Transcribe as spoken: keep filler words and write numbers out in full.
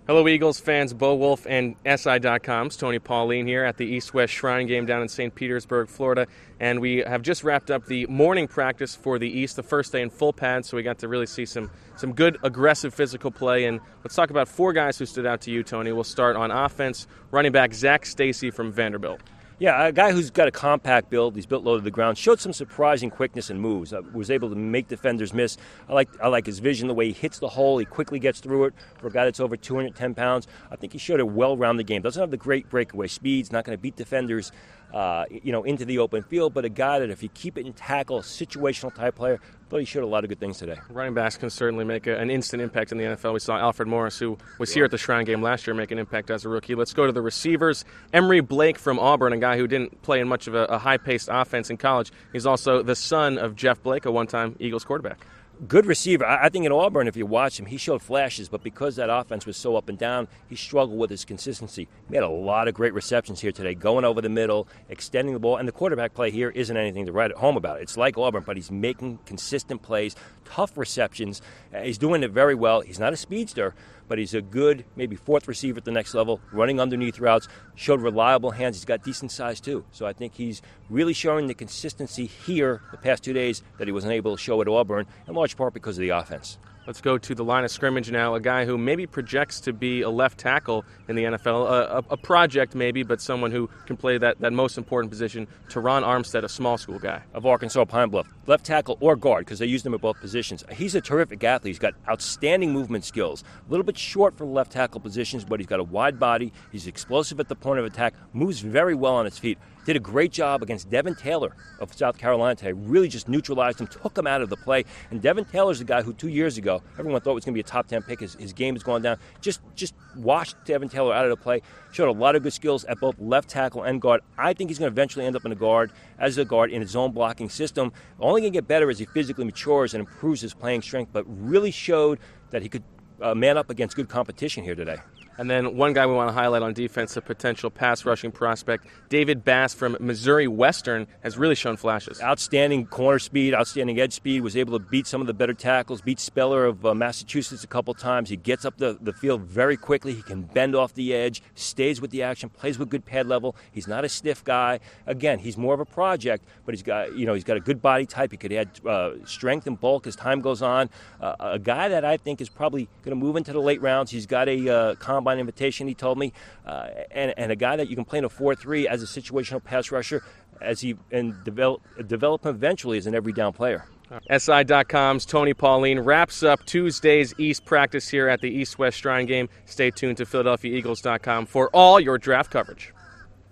Hello, Eagles fans. Bo Wolf and S I dot com's Tony Pauline here at the East-West Shrine game down in Saint Petersburg, Florida. And we have just wrapped up the morning practice for the East, the first day in full pads, so we got to really see some, some good, aggressive physical play. And let's talk about four guys who stood out to you, Tony. We'll start on offense. Running back Zach Stacy from Vanderbilt. Yeah, a guy who's got a compact build. He's built low to the ground. Showed some surprising quickness and moves. Uh, was able to make defenders miss. I like I like his vision, the way he hits the hole. He quickly gets through it. For a guy that's over two hundred ten pounds, I think he showed a well-rounded game. Doesn't have the great breakaway speeds. Not going to beat defenders, uh, you know, into the open field. But a guy that if you keep it in tackle, situational type player. But he showed a lot of good things today. Running backs can certainly make a, an instant impact in the N F L. We saw Alfred Morris, who was here at the Shrine game last year, make an impact as a rookie. Let's go to the receivers. Emery Blake from Auburn, a guy who didn't play in much of a, a high-paced offense in college. He's also the son of Jeff Blake, a one-time Eagles quarterback. Good receiver. I think at Auburn, if you watch him, he showed flashes, but because that offense was so up and down, he struggled with his consistency. He had a lot of great receptions here today, going over the middle, extending the ball, and the quarterback play here isn't anything to write at home about. It's like Auburn, but he's making consistent plays, tough receptions. He's doing it very well. He's not a speedster, but he's a good, maybe fourth receiver at the next level, running underneath routes, showed reliable hands. He's got decent size, too. So I think he's really showing the consistency here the past two days that he wasn't able to show at Auburn, in large part because of the offense. Let's go to the line of scrimmage now. A guy who maybe projects to be a left tackle in the N F L, a, a, a project maybe, but someone who can play that, that most important position. Teron Armstead, a small school guy. Of Arkansas Pine Bluff. Left tackle or guard, because they used him at both positions. He's a terrific athlete. He's got outstanding movement skills. A little bit short for the left tackle positions, but he's got a wide body. He's explosive at the point of attack, moves very well on his feet. Did a great job against Devin Taylor of South Carolina today. Really just neutralized him, took him out of the play. And Devin Taylor's the guy who two years ago, everyone thought was going to be a top ten pick. His, his game has gone down. Just just washed Devin Taylor out of the play. Showed a lot of good skills at both left tackle and guard. I think he's going to eventually end up in a guard, as a guard in his zone blocking system. Only going to get better as he physically matures and improves his playing strength, but really showed that he could uh, man up against good competition here today. And then one guy we want to highlight on defense, a potential pass rushing prospect, David Bass from Missouri Western, has really shown flashes. Outstanding corner speed, outstanding edge speed, was able to beat some of the better tackles, beat Speller of uh, Massachusetts a couple times. He gets up the, the field very quickly. He can bend off the edge, stays with the action, plays with good pad level. He's not a stiff guy. Again, he's more of a project, but he's got, you know, he's got a good body type. He could add uh, strength and bulk as time goes on. Uh, a guy that I think is probably going to move into the late rounds. He's got a uh, combine invitation, he told me, uh, and, and a guy that you can play in a four three as a situational pass rusher as he and develop, develop him eventually as an every down player. S I dot com's Tony Pauline wraps up Tuesday's East practice here at the East-West Shrine game. Stay tuned to Philadelphia Eagles dot com for all your draft coverage.